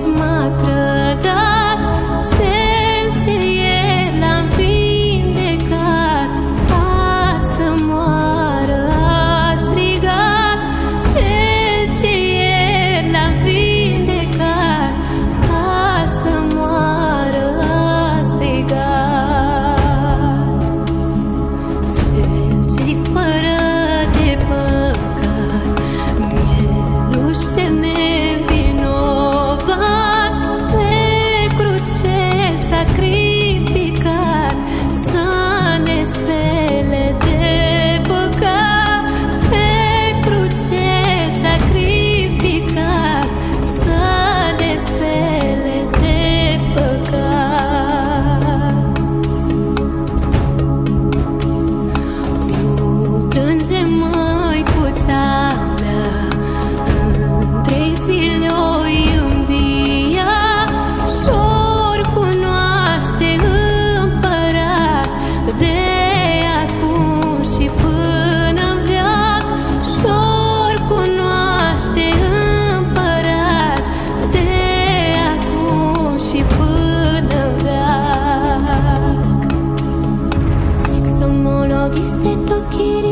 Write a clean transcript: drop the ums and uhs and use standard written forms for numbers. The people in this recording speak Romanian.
m-a trădat, cel ce el a vindecat, a să moară a strigat, cel ce el a vindecat, a să moară a strigat. Cel ce-i fără de păcat, mielușe nevinovat, pe cruce sacrificat, să ne spele de păcat. Pe cruce sacrificat, să ne spele de păcat. Nu plânge, măicuța mea, în 3 zile o-i învia, și-or cunoaște împărat, de acum și până-n veac. Și-or cunoaște împărat, de acum și până-n veac. Exomologiste to